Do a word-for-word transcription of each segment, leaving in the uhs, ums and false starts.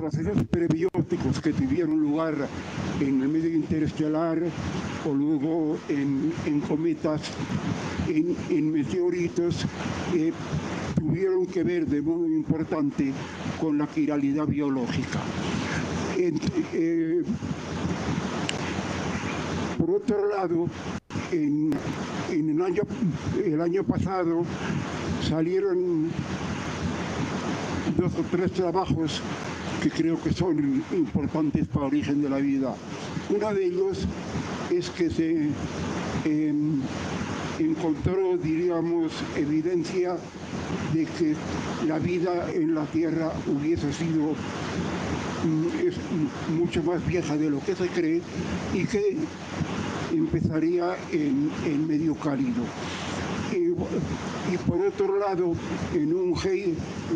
procesos prebióticos que tuvieron lugar en el medio interestelar o luego en, en cometas, en, en meteoritos, eh, tuvieron que ver de modo importante con la quiralidad biológica. En, eh, por otro lado, en, en el, año, el año pasado salieron dos o tres trabajos que creo que son importantes para el origen de la vida. Uno de ellos es que se eh, encontró, diríamos, evidencia de que la vida en la Tierra hubiese sido es mucho más vieja de lo que se cree y que empezaría en, en medio cálido. Y, y por otro lado, en un, eh,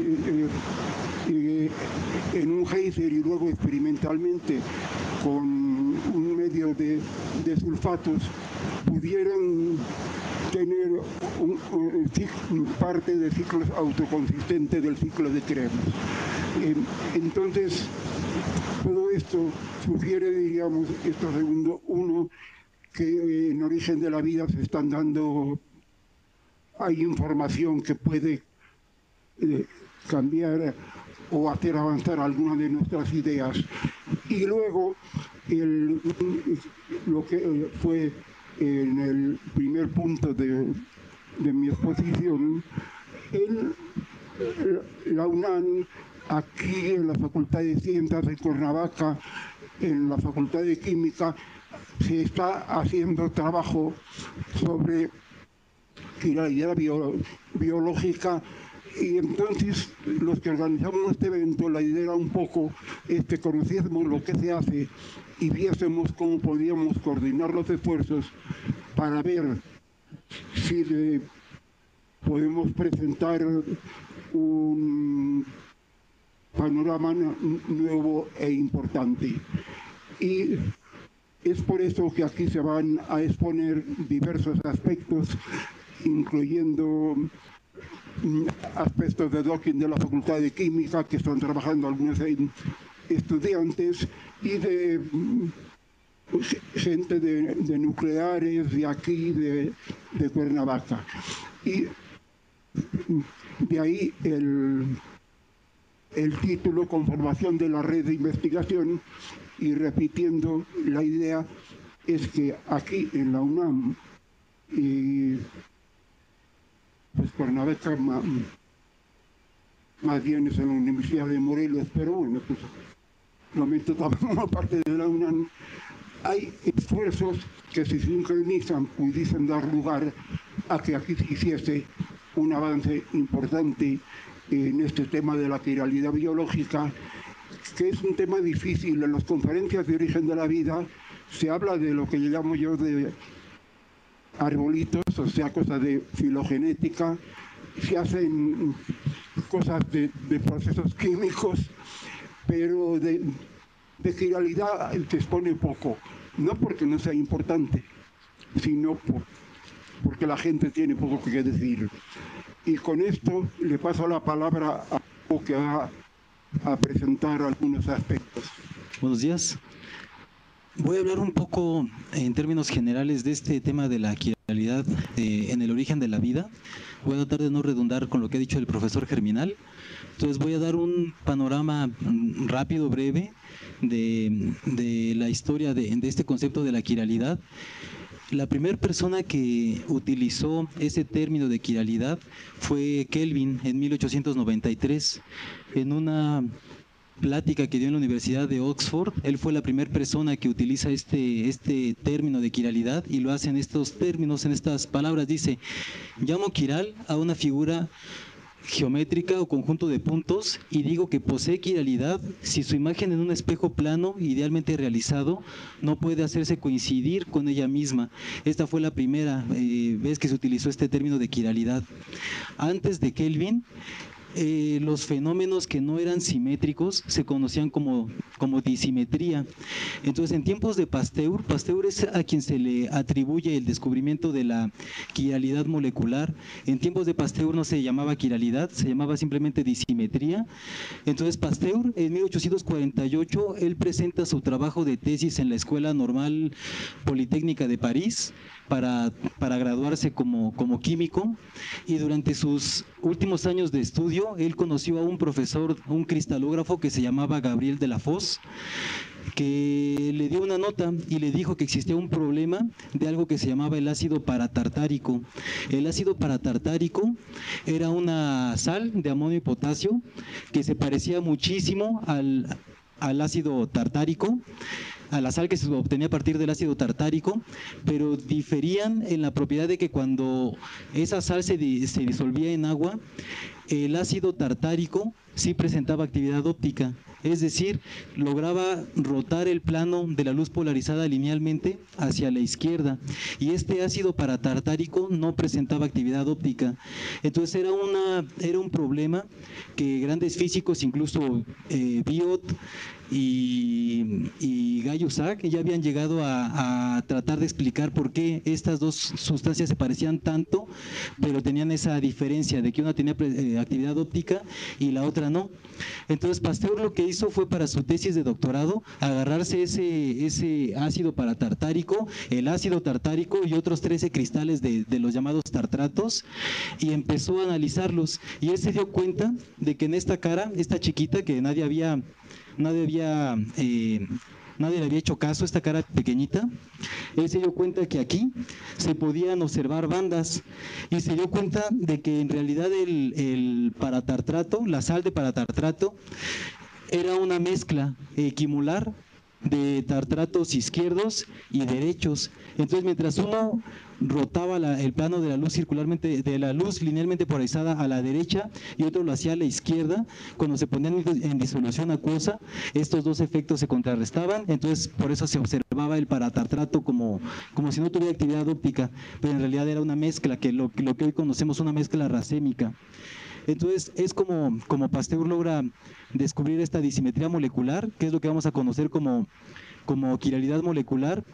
eh, en un geyser y luego experimentalmente con un medio de, de sulfatos, pudieron tener un, un, parte de ciclos autoconsistentes del ciclo de Krebs. Eh, entonces, todo esto sugiere, diríamos, esto segundo, uno, que en origen de la vida se están dando, hay información que puede eh, cambiar o hacer avanzar algunas de nuestras ideas. Y luego, el, lo que fue en el primer punto de, de mi exposición, el, la UNAM, aquí en la Facultad de Ciencias de Cuernavaca, en la Facultad de Química, se está haciendo trabajo sobre quiralidad bio, biológica, y entonces los que organizamos este evento, la idea era un poco este, conociésemos lo que se hace y viésemos cómo podíamos coordinar los esfuerzos para ver si de, podemos presentar un panorama nuevo e importante. Y es por eso que aquí se van a exponer diversos aspectos, incluyendo aspectos de docking de la Facultad de Química, que están trabajando algunos estudiantes, y de gente de, de nucleares de aquí, de, de Cuernavaca. Y de ahí el, el título, Conformación de la red de investigación, y repitiendo la idea, es que aquí en la UNAM y pues Cuernavaca más, más bien es en la Universidad de Morelos, pero bueno, pues lo meto también como parte de la UNAM, hay esfuerzos que si se sincronizan pudiesen dar lugar a que aquí se hiciese un avance importante en este tema de la quiralidad biológica, que es un tema difícil. En las conferencias de origen de la vida se habla de lo que llamo yo de arbolitos, o sea, cosas de filogenética, se hacen cosas de, de procesos químicos, pero de, de quiralidad se expone poco, no porque no sea importante, sino por, porque la gente tiene poco que decir. Y con esto le paso la palabra a Paco, que va a presentar algunos aspectos. Buenos días. Voy a hablar un poco en términos generales de este tema de la quiralidad eh, en el origen de la vida. Voy a tratar de no redundar con lo que ha dicho el profesor Germinal. Entonces voy a dar un panorama rápido, breve, de, de la historia de, de este concepto de la quiralidad. La primera persona que utilizó ese término de quiralidad fue Kelvin en mil ochocientos noventa y tres, en una plática que dio en la Universidad de Oxford. Él fue la primera persona que utiliza este, este término de quiralidad y lo hace en estos términos, en estas palabras. Dice: llamo quiral a una figura geométrica o conjunto de puntos y digo que posee quiralidad si su imagen en un espejo plano, idealmente realizado, no puede hacerse coincidir con ella misma. Esta fue la primera eh, vez que se utilizó este término de quiralidad. Antes de Kelvin, eh, los fenómenos que no eran simétricos se conocían como, como disimetría. Entonces, en tiempos de Pasteur, Pasteur es a quien se le atribuye el descubrimiento de la quiralidad molecular. En tiempos de Pasteur no se llamaba quiralidad, se llamaba simplemente disimetría. Entonces, Pasteur, en mil ochocientos cuarenta y ocho, él presenta su trabajo de tesis en la Escuela Normal Politécnica de París para, para graduarse como, como químico, y durante sus últimos años de estudio, él conoció a un profesor, un cristalógrafo que se llamaba Gabriel Delafosse, que le dio una nota y le dijo que existía un problema de algo que se llamaba el ácido paratartárico. El ácido paratartárico era una sal de amonio y potasio que se parecía muchísimo al, al ácido tartárico, a la sal que se obtenía a partir del ácido tartárico, pero diferían en la propiedad de que cuando esa sal se, di, se disolvía en agua, el ácido tartárico sí presentaba actividad óptica, es decir, lograba rotar el plano de la luz polarizada linealmente hacia la izquierda, y este ácido paratartárico no presentaba actividad óptica. Entonces era, una, era un problema que grandes físicos, incluso eh, Biot y, y Gay-Lussac, ya habían llegado a, a tratar de explicar por qué estas dos sustancias se parecían tanto, pero tenían esa diferencia de que una tenía eh, actividad óptica y la otra no. Entonces Pasteur lo que hizo fue, para su tesis de doctorado, agarrarse ese, ese ácido paratartárico, el ácido tartárico y otros trece cristales de, de los llamados tartratos, y empezó a analizarlos, y él se dio cuenta de que en esta cara, esta chiquita que nadie había nadie había eh, nadie le había hecho caso, esta cara pequeñita, él se dio cuenta que aquí se podían observar bandas, y se dio cuenta de que en realidad el, el paratartrato, la sal de paratartrato, era una mezcla equimular de tartratos izquierdos y derechos. Entonces, mientras uno rotaba la, el plano de la luz circularmente, de la luz linealmente polarizada a la derecha, y otro lo hacía a la izquierda, cuando se ponían en disolución acuosa, estos dos efectos se contrarrestaban. Entonces por eso se observaba el paratartrato como, como si no tuviera actividad óptica, pero en realidad era una mezcla, que lo, lo que hoy conocemos una mezcla racémica. Entonces es como, como Pasteur logra descubrir esta disimetría molecular, que es lo que vamos a conocer como, como quiralidad molecular,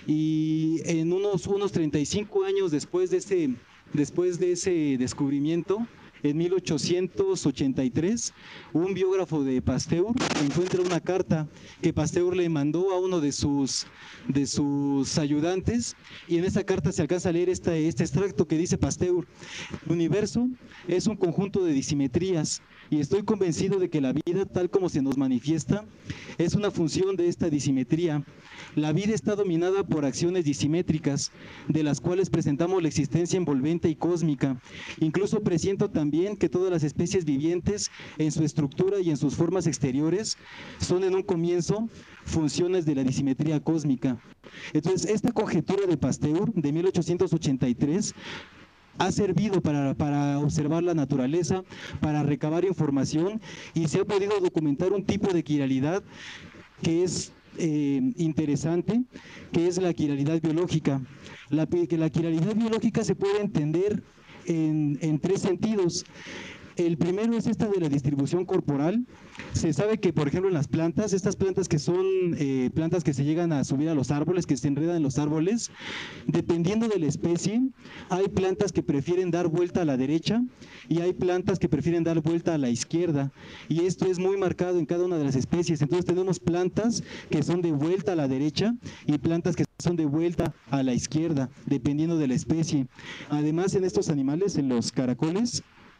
y en unos, unos treinta y cinco años después de ese, después de ese descubrimiento, en mil ochocientos ochenta y tres, un biógrafo de Pasteur encuentra una carta que Pasteur le mandó a uno de sus, de sus ayudantes, y en esa carta se alcanza a leer este, este extracto que dice Pasteur: el universo es un conjunto de disimetrías, y estoy convencido de que la vida, tal como se nos manifiesta, es una función de esta disimetría. La vida está dominada por acciones disimétricas, de las cuales presentamos la existencia envolvente y cósmica. Incluso presiento también que todas las especies vivientes, en su estructura y en sus formas exteriores, son en un comienzo funciones de la disimetría cósmica. Entonces, esta conjetura de Pasteur de mil ochocientos ochenta y tres ha servido para, para observar la naturaleza, para recabar información, y se ha podido documentar un tipo de quiralidad que es eh, interesante, que es la quiralidad biológica. La, que la quiralidad biológica se puede entender en, en tres sentidos. El primero es esta de la distribución corporal. Se sabe que, por ejemplo, en las plantas, estas plantas que son eh, plantas que se llegan a subir a los árboles, que se enredan en los árboles, dependiendo de la especie, hay plantas que prefieren dar vuelta a la derecha y hay plantas que prefieren dar vuelta a la izquierda, y esto es muy marcado en cada una de las especies. Entonces tenemos plantas que son de vuelta a la derecha y plantas que son de vuelta a la izquierda, dependiendo de la especie. Además, en estos animales, en los caracoles,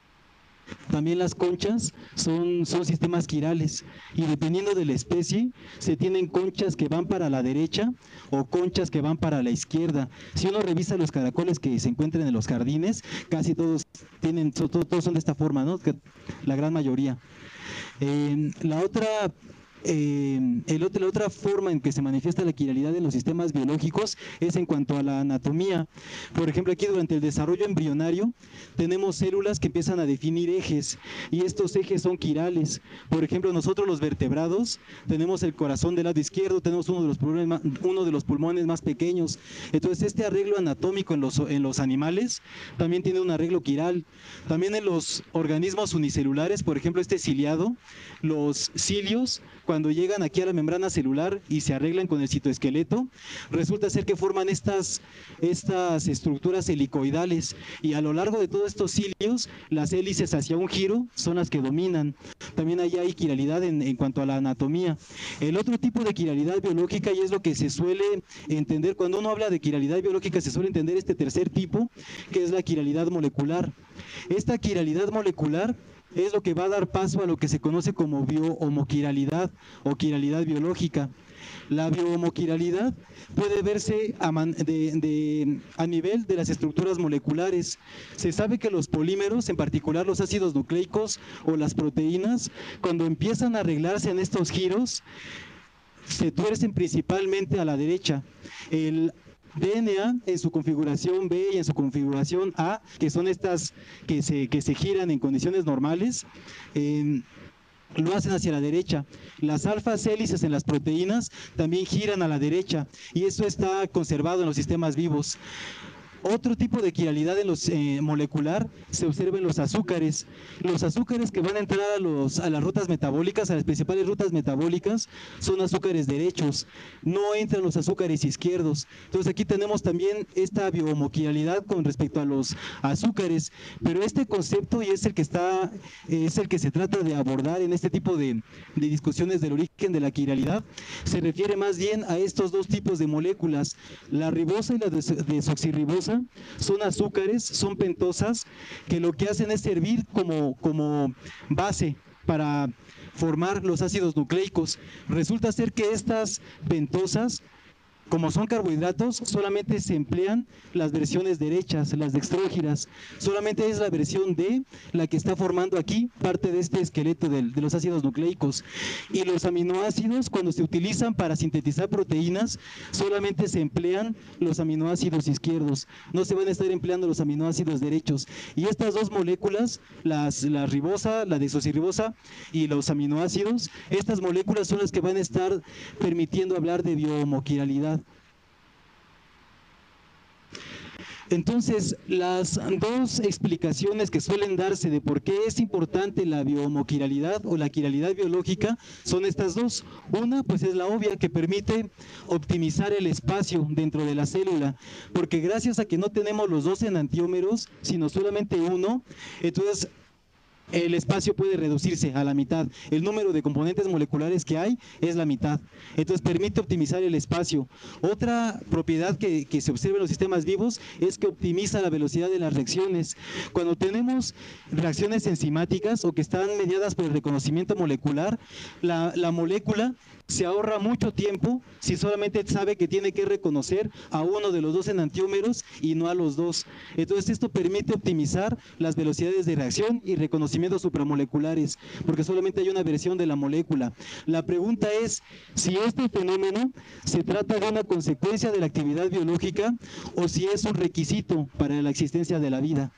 también las conchas son, son sistemas quirales, y dependiendo de la especie se tienen conchas que van para la derecha o conchas que van para la izquierda. Si uno revisa los caracoles que se encuentran en los jardines, casi todos tienen, todos son de esta forma, ¿no? La gran mayoría. Eh, la otra Eh, el otro, la otra forma en que se manifiesta la quiralidad en los sistemas biológicos es en cuanto a la anatomía. Por ejemplo, aquí durante el desarrollo embrionario tenemos células que empiezan a definir ejes y estos ejes son quirales. Por ejemplo, nosotros los vertebrados tenemos el corazón del lado izquierdo, tenemos uno de los pulmones más, uno de los pulmones más pequeños. Entonces este arreglo anatómico en los, en los animales también tiene un arreglo quiral. También en los organismos unicelulares, por ejemplo este ciliado, los cilios cuando llegan aquí a la membrana celular y se arreglan con el citoesqueleto, resulta ser que forman estas, estas estructuras helicoidales y a lo largo de todos estos cilios, las hélices hacia un giro son las que dominan. También ahí hay quiralidad en, en cuanto a la anatomía. El otro tipo de quiralidad biológica, y es lo que se suele entender, cuando uno habla de quiralidad biológica se suele entender este tercer tipo, que es la quiralidad molecular. Esta quiralidad molecular es lo que va a dar paso a lo que se conoce como biohomoquiralidad o quiralidad biológica. La biohomoquiralidad puede verse a, man, de, de, a nivel de las estructuras moleculares. Se sabe que los polímeros, en particular los ácidos nucleicos o las proteínas, cuando empiezan a arreglarse en estos giros, se tuercen principalmente a la derecha. El D N A en su configuración B y en su configuración A, que son estas que se, que se giran en condiciones normales, eh, lo hacen hacia la derecha. Las alfas hélices en las proteínas también giran a la derecha y eso está conservado en los sistemas vivos. Otro tipo de quiralidad en los, eh, molecular se observa en los azúcares. Los azúcares que van a entrar a, los, a las rutas metabólicas, a las principales rutas metabólicas, son azúcares derechos. No entran los azúcares izquierdos. Entonces aquí tenemos también esta biohomoquiralidad con respecto a los azúcares. Pero este concepto, y es el que está, es el que se trata de abordar en este tipo de, de discusiones del origen de la quiralidad, se refiere más bien a estos dos tipos de moléculas, la ribosa y la desoxirribosa. Son azúcares, son pentosas, que lo que hacen es servir como, como base para formar los ácidos nucleicos. Resulta ser que estas pentosas, como son carbohidratos, solamente se emplean las versiones derechas, las dextrógiras. Solamente es la versión D la que está formando aquí parte de este esqueleto de, de los ácidos nucleicos. Y los aminoácidos, cuando se utilizan para sintetizar proteínas, solamente se emplean los aminoácidos izquierdos. No se van a estar empleando los aminoácidos derechos. Y estas dos moléculas, las, la ribosa, la desoxirribosa y los aminoácidos, estas moléculas son las que van a estar permitiendo hablar de biohomoquiralidad. Entonces, las dos explicaciones que suelen darse de por qué es importante la biohomoquiralidad o la quiralidad biológica son estas dos. Una, pues es la obvia, que permite optimizar el espacio dentro de la célula, porque gracias a que no tenemos los dos enantiómeros, sino solamente uno, entonces el espacio puede reducirse a la mitad. El número de componentes moleculares que hay es la mitad. Entonces permite optimizar el espacio. Otra propiedad que, que se observa en los sistemas vivos es que optimiza la velocidad de las reacciones. Cuando tenemos reacciones enzimáticas o que están mediadas por el reconocimiento molecular, la, la molécula se ahorra mucho tiempo si solamente sabe que tiene que reconocer a uno de los dos enantiómeros y no a los dos. Entonces esto permite optimizar las velocidades de reacción y reconocimientos supramoleculares, porque solamente hay una versión de la molécula. La pregunta es si este fenómeno se trata de una consecuencia de la actividad biológica o si es un requisito para la existencia de la vida.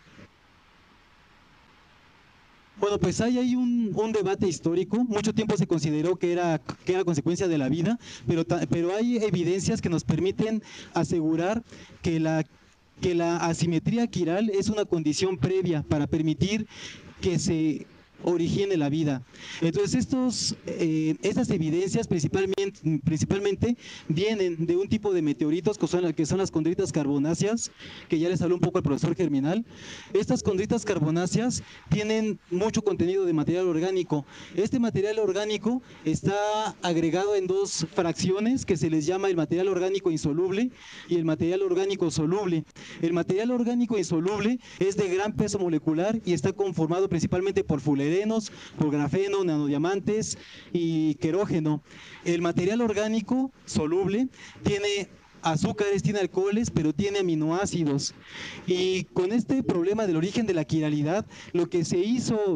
Bueno, pues hay, hay un, un debate histórico. Mucho tiempo se consideró que era, que era consecuencia de la vida, pero, pero hay evidencias que nos permiten asegurar que la, que la asimetría quiral es una condición previa para permitir que se origine la vida. Entonces estos, eh, estas evidencias principalmente, principalmente vienen de un tipo de meteoritos que son, que son las condritas carbonáceas, que ya les habló un poco el profesor Germinal. Estas condritas carbonáceas tienen mucho contenido de material orgánico. Este material orgánico está agregado en dos fracciones que se les llama el material orgánico insoluble y el material orgánico soluble. El material orgánico insoluble es de gran peso molecular y está conformado principalmente por fullerenos, por grafeno, nanodiamantes y querógeno. El material orgánico soluble tiene azúcares, tiene alcoholes, pero tiene aminoácidos. Y con este problema del origen de la quiralidad, lo que se hizo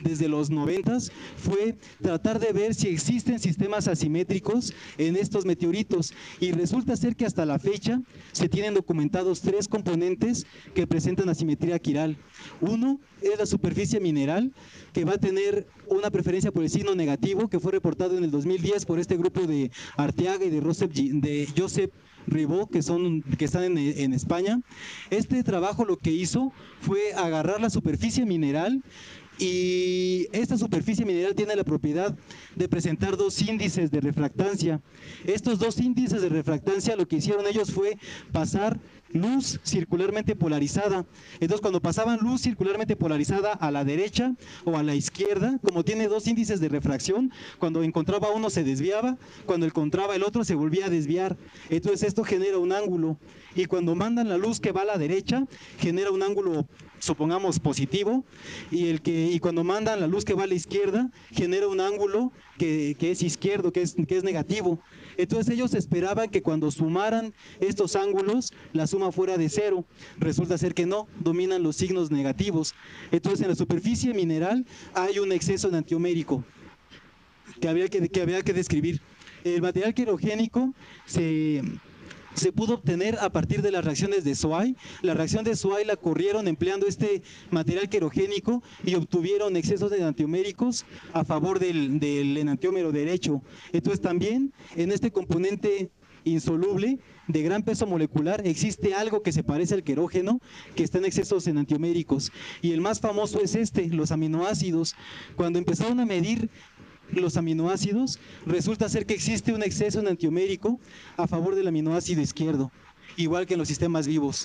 desde los noventas fue tratar de ver si existen sistemas asimétricos en estos meteoritos, y resulta ser que hasta la fecha se tienen documentados tres componentes que presentan asimetría quiral. Uno es la superficie mineral, que va a tener una preferencia por el signo negativo, que fue reportado en el dos mil diez por este grupo de Arteaga y de, Rosep, de Josep Ribó, que, son, que están en, en España. Este trabajo lo que hizo fue agarrar la superficie mineral, y esta superficie mineral tiene la propiedad de presentar dos índices de refractancia. Estos dos índices de refractancia, lo que hicieron ellos fue pasar luz circularmente polarizada. Entonces, cuando pasaban luz circularmente polarizada a la derecha o a la izquierda, como tiene dos índices de refracción, cuando encontraba uno se desviaba, cuando encontraba el otro se volvía a desviar. Entonces esto genera un ángulo, y cuando mandan la luz que va a la derecha genera un ángulo, supongamos, positivo, y el que y cuando mandan la luz que va a la izquierda genera un ángulo que, que es izquierdo, que es, que es negativo. Entonces ellos esperaban que cuando sumaran estos ángulos la suma fuera de cero. Resulta ser que no, dominan los signos negativos. Entonces en la superficie mineral hay un exceso enantiomérico que había que, que, había que describir. El material quirogénico se... se pudo obtener a partir de las reacciones de Zweig. La reacción de Zweig la corrieron empleando este material querogénico y obtuvieron excesos de enantioméricos a favor del, del enantiómero derecho. Entonces también en este componente insoluble de gran peso molecular existe algo que se parece al querógeno, que está en excesos enantioméricos, y el más famoso es este, los aminoácidos. Cuando empezaron a medir los aminoácidos, resulta ser que existe un exceso enantiomérico a favor del aminoácido izquierdo, igual que en los sistemas vivos.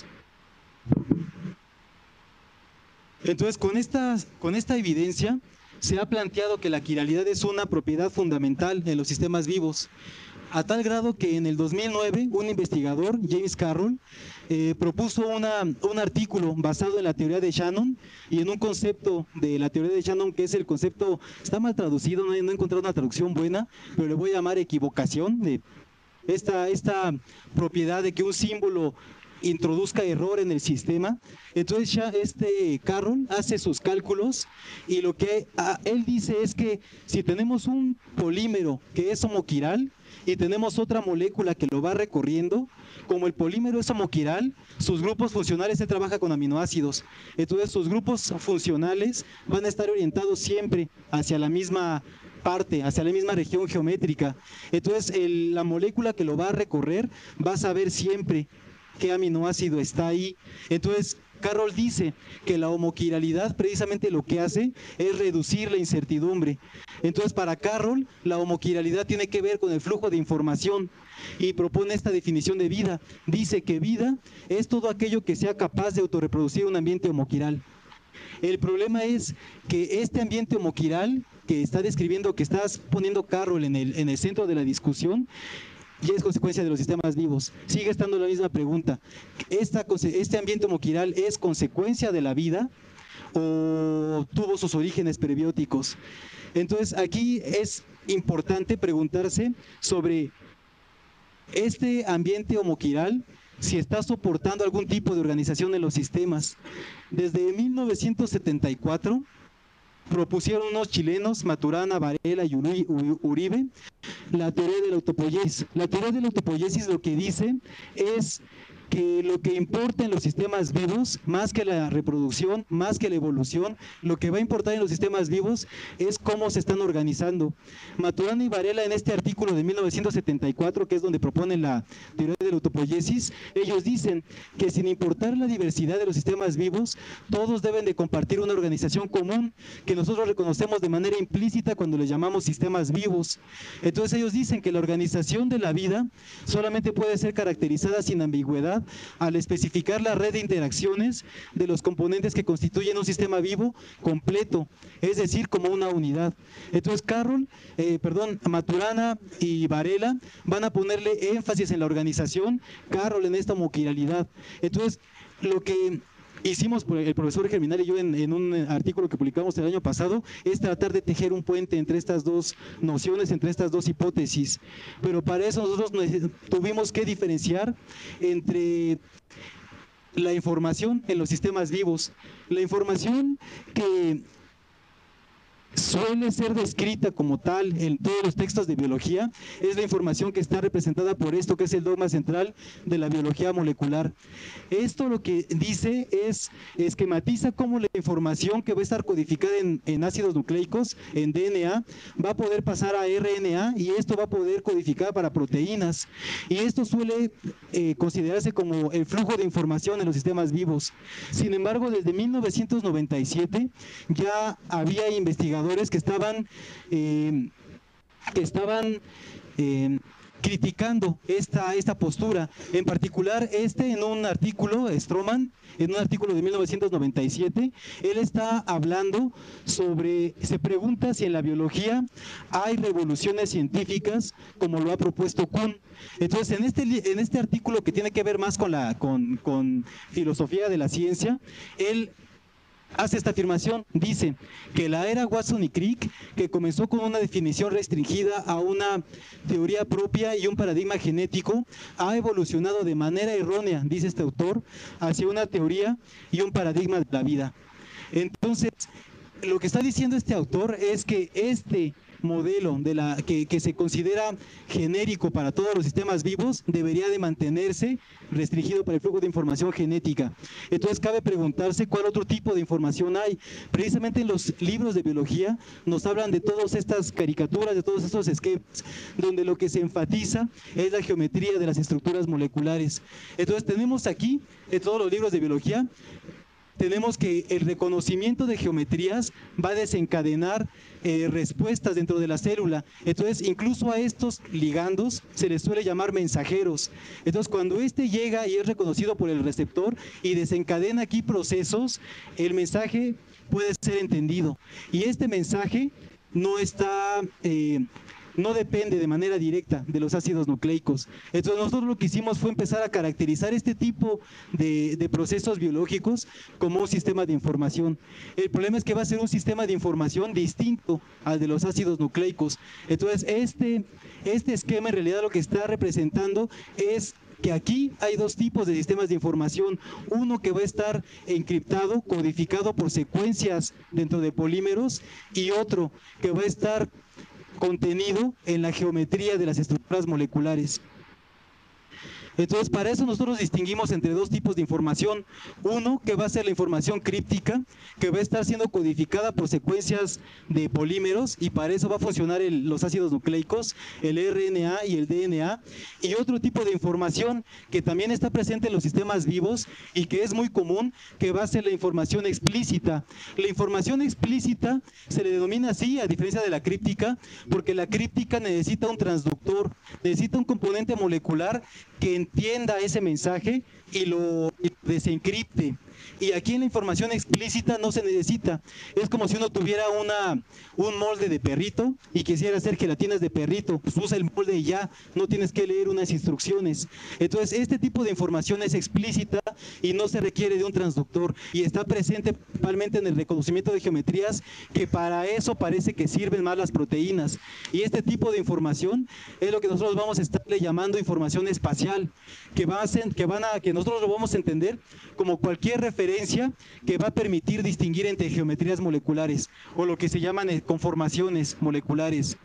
Entonces, con esta, con esta evidencia, se ha planteado que la quiralidad es una propiedad fundamental en los sistemas vivos, a tal grado que en el dos mil nueve un investigador, James Carroll, eh, propuso una, un artículo basado en la teoría de Shannon y en un concepto de la teoría de Shannon, que es el concepto, está mal traducido, no he, no he encontrado una traducción buena, pero le voy a llamar equivocación, de esta, esta propiedad de que un símbolo introduzca error en el sistema. Entonces ya este Carroll hace sus cálculos, y lo que a, él dice es que si tenemos un polímero que es homoquiral y tenemos otra molécula que lo va recorriendo, como el polímero es homoquiral, sus grupos funcionales, se trabaja con aminoácidos, entonces sus grupos funcionales van a estar orientados siempre hacia la misma parte, hacia la misma región geométrica. Entonces el, la molécula que lo va a recorrer va a saber siempre qué aminoácido está ahí. Entonces Carroll dice que la homoquiralidad precisamente lo que hace es reducir la incertidumbre. Entonces para Carroll la homoquiralidad tiene que ver con el flujo de información, y propone esta definición de vida. Dice que vida es todo aquello que sea capaz de autorreproducir un ambiente homoquiral. El problema es que este ambiente homoquiral que está describiendo, que está poniendo Carroll en el, en el centro de la discusión, y es consecuencia de los sistemas vivos. Sigue estando la misma pregunta: ¿Esta, ¿este ambiente homoquiral es consecuencia de la vida o tuvo sus orígenes prebióticos? Entonces aquí es importante preguntarse sobre este ambiente homoquiral, si está soportando algún tipo de organización en los sistemas. Desde mil novecientos setenta y cuatro propusieron unos chilenos, Maturana, Varela y Uribe, la teoría de la autopoiesis. La teoría de la autopoiesis lo que dice es que lo que importa en los sistemas vivos, más que la reproducción, más que la evolución, lo que va a importar en los sistemas vivos es cómo se están organizando. Maturana y Varela, en este artículo de mil novecientos setenta y cuatro, que es donde proponen la teoría de la autopoiesis, ellos dicen que sin importar la diversidad de los sistemas vivos, todos deben de compartir una organización común que nosotros reconocemos de manera implícita cuando les llamamos sistemas vivos. Entonces ellos dicen que la organización de la vida solamente puede ser caracterizada sin ambigüedad al especificar la red de interacciones de los componentes que constituyen un sistema vivo completo, es decir, como una unidad. Entonces Carroll, eh, perdón, Maturana y Varela van a ponerle énfasis en la organización, Carroll en esta homoquiralidad. Entonces lo que hicimos el profesor Germinal y yo en, en un artículo que publicamos el año pasado es tratar de tejer un puente entre estas dos nociones, entre estas dos hipótesis, pero para eso nosotros tuvimos que diferenciar entre la información en los sistemas vivos, la información que suele ser descrita como tal en todos los textos de biología, es la información que está representada por esto que es el dogma central de la biología molecular. Esto lo que dice es, esquematiza cómo la información que va a estar codificada en, en ácidos nucleicos, en D N A, va a poder pasar a R N A y esto va a poder codificar para proteínas. Y esto suele eh, considerarse como el flujo de información en los sistemas vivos. Sin embargo, desde mil novecientos noventa y siete ya había investigadores que estaban, eh, que estaban eh, criticando esta, esta postura, en particular este en un artículo, Stroman, en un artículo de mil novecientos noventa y siete, él está hablando sobre, se pregunta si en la biología hay revoluciones científicas como lo ha propuesto Kuhn. Entonces, en este, en este artículo que tiene que ver más con, la, con, con filosofía de la ciencia, él hace esta afirmación, dice que la era Watson y Crick, que comenzó con una definición restringida a una teoría propia y un paradigma genético, ha evolucionado de manera errónea, dice este autor, hacia una teoría y un paradigma de la vida. Entonces, lo que está diciendo este autor es que este modelo de la que, que se considera genérico para todos los sistemas vivos debería de mantenerse restringido para el flujo de información genética. Entonces cabe preguntarse cuál otro tipo de información hay. Precisamente en los libros de biología nos hablan de todas estas caricaturas, de todos estos esquemas, donde lo que se enfatiza es la geometría de las estructuras moleculares. Entonces tenemos aquí, en todos los libros de biología, tenemos que el reconocimiento de geometrías va a desencadenar eh, respuestas dentro de la célula. Entonces, incluso a estos ligandos se les suele llamar mensajeros. Entonces, cuando este llega y es reconocido por el receptor y desencadena aquí procesos, el mensaje puede ser entendido. Y este mensaje no está... Eh, no depende de manera directa de los ácidos nucleicos. Entonces nosotros lo que hicimos fue empezar a caracterizar este tipo de, de procesos biológicos como un sistema de información. El problema es que va a ser un sistema de información distinto al de los ácidos nucleicos. Entonces este, este esquema en realidad lo que está representando es que aquí hay dos tipos de sistemas de información, uno que va a estar encriptado, codificado por secuencias dentro de polímeros, y otro que va a estar contenido en la geometría de las estructuras moleculares. Entonces, para eso nosotros distinguimos entre dos tipos de información. Uno, que va a ser la información críptica, que va a estar siendo codificada por secuencias de polímeros, y para eso va a funcionar el, los ácidos nucleicos, el R N A y el D N A. Y otro tipo de información que también está presente en los sistemas vivos y que es muy común, que va a ser la información explícita. La información explícita se le denomina así, a diferencia de la críptica, porque la críptica necesita un transductor, necesita un componente molecular que entienda ese mensaje y lo desencripte. Y aquí en la información explícita no se necesita. Es como si uno tuviera una, un molde de perrito y quisiera hacer gelatinas de perrito. Pues usa el molde y ya, no tienes que leer unas instrucciones. Entonces, este tipo de información es explícita y no se requiere de un transductor. Y está presente principalmente en el reconocimiento de geometrías, que para eso parece que sirven más las proteínas. Y este tipo de información es lo que nosotros vamos a estarle llamando información espacial, que, va a ser, que, van a, que nosotros lo vamos a entender como cualquier referencia que va a permitir distinguir entre geometrías moleculares, o lo que se llaman conformaciones moleculares.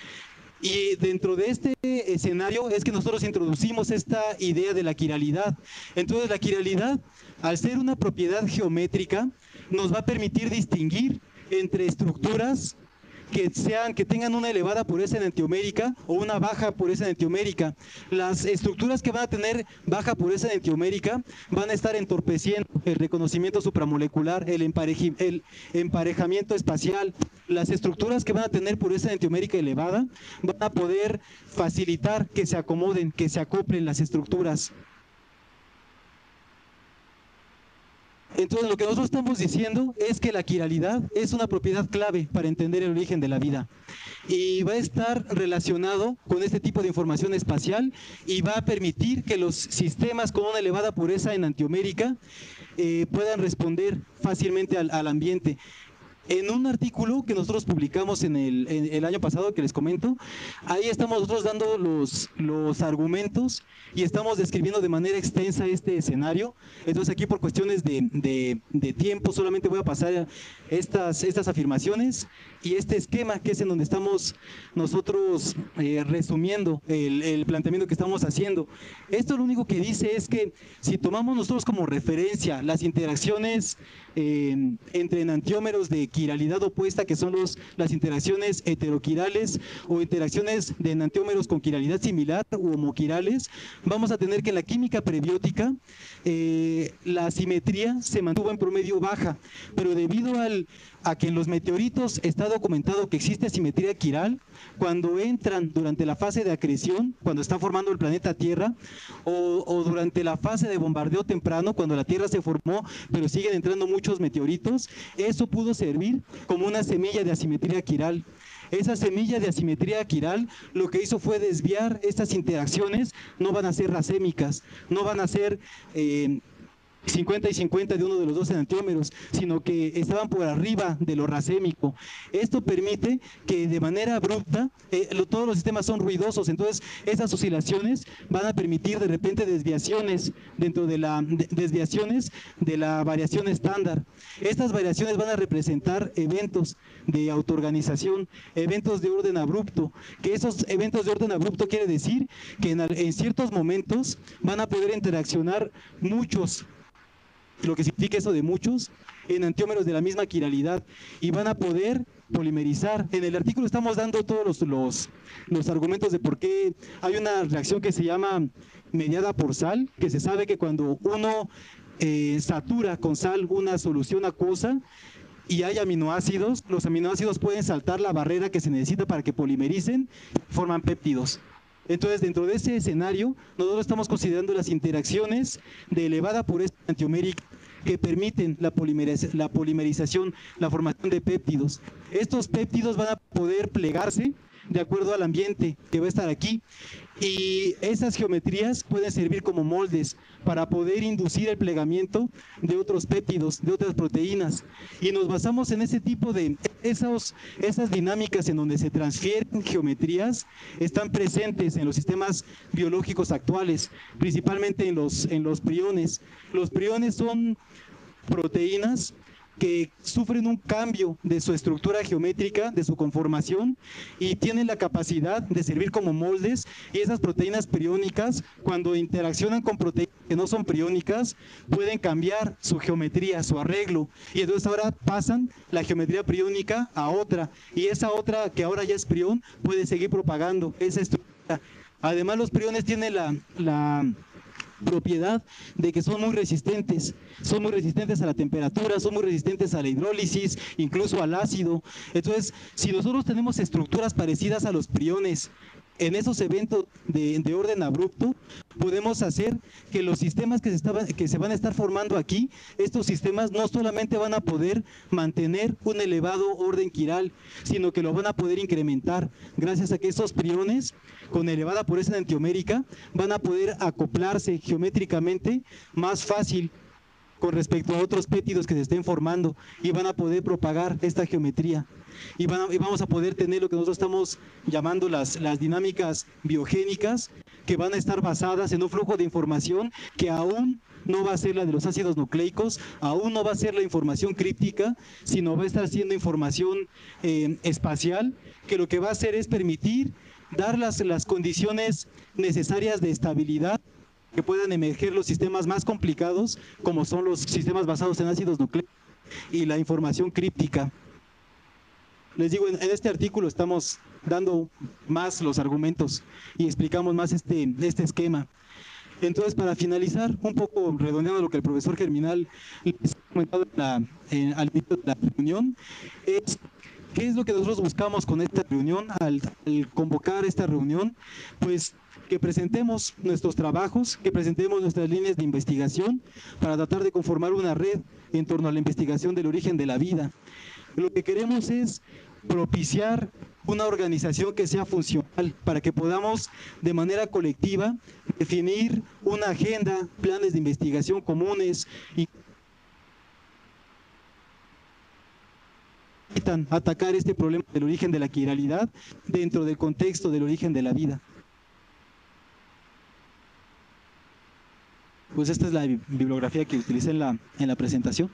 Y dentro de este escenario es que nosotros introducimos esta idea de la quiralidad. Entonces la quiralidad, al ser una propiedad geométrica, nos va a permitir distinguir entre estructuras que sean, que tengan una elevada pureza enantiomérica o una baja pureza enantiomérica. Las estructuras que van a tener baja pureza enantiomérica van a estar entorpeciendo el reconocimiento supramolecular, el, empareji, el emparejamiento espacial. Las estructuras que van a tener pureza enantiomérica elevada van a poder facilitar que se acomoden, que se acoplen las estructuras. Entonces, lo que nosotros estamos diciendo es que la quiralidad es una propiedad clave para entender el origen de la vida, y va a estar relacionado con este tipo de información espacial y va a permitir que los sistemas con una elevada pureza enantiomérica eh, puedan responder fácilmente al, al ambiente. En un artículo que nosotros publicamos en el, en el año pasado, que les comento, ahí estamos nosotros dando los, los argumentos y estamos describiendo de manera extensa este escenario. Entonces aquí por cuestiones de, de, de tiempo solamente voy a pasar estas, estas afirmaciones y este esquema que es en donde estamos nosotros eh, resumiendo el, el planteamiento que estamos haciendo. Esto lo único que dice es que si tomamos nosotros como referencia las interacciones eh, entre enantiómeros de quiralidad opuesta, que son los, las interacciones heteroquirales o interacciones de enantiómeros con quiralidad similar u homoquirales, vamos a tener que en la química prebiótica eh, la simetría se mantuvo en promedio baja, pero debido al, a que en los meteoritos está documentado que existe asimetría quiral, cuando entran durante la fase de acreción, cuando está formando el planeta Tierra, o, o durante la fase de bombardeo temprano, cuando la Tierra se formó, pero siguen entrando muchos meteoritos, eso pudo servir como una semilla de asimetría quiral. Esa semilla de asimetría quiral lo que hizo fue desviar estas interacciones, no van a ser racémicas, no van a ser eh, cincuenta y cincuenta de uno de los dos enantiómeros, sino que estaban por arriba de lo racémico. Esto permite que de manera abrupta, eh, lo, todos los sistemas son ruidosos, entonces esas oscilaciones van a permitir de repente desviaciones dentro de la de, desviaciones de la variación estándar. Estas variaciones van a representar eventos de autoorganización, eventos de orden abrupto, que esos eventos de orden abrupto quiere decir que en, en ciertos momentos van a poder interaccionar muchos, lo que significa eso de muchos, enantiómeros de la misma quiralidad y van a poder polimerizar. En el artículo estamos dando todos los, los, los argumentos de por qué hay una reacción que se llama mediada por sal, que se sabe que cuando uno eh, satura con sal una solución acuosa y hay aminoácidos, los aminoácidos pueden saltar la barrera que se necesita para que polimericen, forman péptidos. Entonces, dentro de ese escenario, nosotros estamos considerando las interacciones de elevada pureza enantiomérica que permiten la, polimeriz la polimerización, la formación de péptidos. Estos péptidos van a poder plegarse de acuerdo al ambiente que va a estar aquí y esas geometrías pueden servir como moldes para poder inducir el plegamiento de otros péptidos, de otras proteínas, y nos basamos en ese tipo de esos, esas dinámicas en donde se transfieren geometrías, están presentes en los sistemas biológicos actuales, principalmente en los, en los priones. Los priones son proteínas que sufren un cambio de su estructura geométrica, de su conformación, y tienen la capacidad de servir como moldes, y esas proteínas priónicas, cuando interaccionan con proteínas que no son priónicas, pueden cambiar su geometría, su arreglo, y entonces ahora pasan la geometría priónica a otra, y esa otra que ahora ya es prión, puede seguir propagando esa estructura. Además, los priones tienen la... la propiedad de que son muy resistentes, son muy resistentes a la temperatura, son muy resistentes a la hidrólisis, incluso al ácido. Entonces, si nosotros tenemos estructuras parecidas a los priones en esos eventos de, de orden abrupto, podemos hacer que los sistemas que se, estaban, que se van a estar formando aquí, estos sistemas no solamente van a poder mantener un elevado orden quiral, sino que lo van a poder incrementar, gracias a que esos priones con elevada pureza enantiomérica van a poder acoplarse geométricamente más fácil con respecto a otros péptidos que se estén formando y van a poder propagar esta geometría. Y, van a, y vamos a poder tener lo que nosotros estamos llamando las, las dinámicas biogénicas, que van a estar basadas en un flujo de información que aún no va a ser la de los ácidos nucleicos, aún no va a ser la información críptica, sino va a estar siendo información eh, espacial, que lo que va a hacer es permitir dar las, las condiciones necesarias de estabilidad que puedan emerger los sistemas más complicados, como son los sistemas basados en ácidos nucleicos y la información críptica. Les digo, en, en este artículo estamos dando más los argumentos y explicamos más este, este esquema. Entonces, para finalizar, un poco redondeando lo que el profesor Germinal les ha comentado en la, en, al inicio de la reunión, es ¿qué es lo que nosotros buscamos con esta reunión? Al, al convocar esta reunión, pues que presentemos nuestros trabajos, que presentemos nuestras líneas de investigación para tratar de conformar una red en torno a la investigación del origen de la vida. Lo que queremos es propiciar una organización que sea funcional para que podamos de manera colectiva definir una agenda, planes de investigación comunes y permitan atacar este problema del origen de la quiralidad dentro del contexto del origen de la vida. Pues esta es la bibliografía que utilicé en la, en la presentación.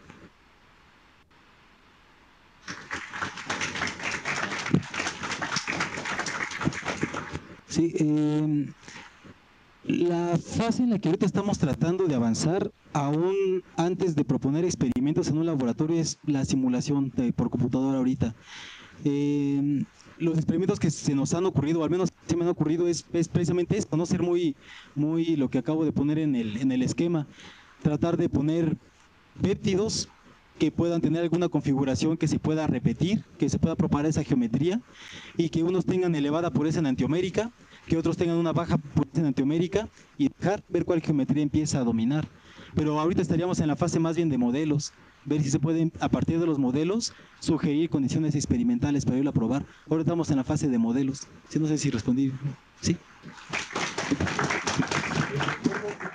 Sí, eh, la fase en la que ahorita estamos tratando de avanzar, aún antes de proponer experimentos en un laboratorio, es la simulación de, por computadora ahorita. Eh, los experimentos que se nos han ocurrido, o al menos se me han ocurrido, es, es precisamente esto, no ser muy, muy lo que acabo de poner en el, en el esquema, tratar de poner péptidos que puedan tener alguna configuración que se pueda repetir, que se pueda propagar esa geometría, y que unos tengan elevada pureza enantiomérica, que otros tengan una baja pureza enantiomérica, y dejar ver cuál geometría empieza a dominar. Pero ahorita estaríamos en la fase más bien de modelos, ver si se pueden, a partir de los modelos, sugerir condiciones experimentales para irlo a probar. Ahora estamos en la fase de modelos. Sí, no sé si respondí. ¿Sí?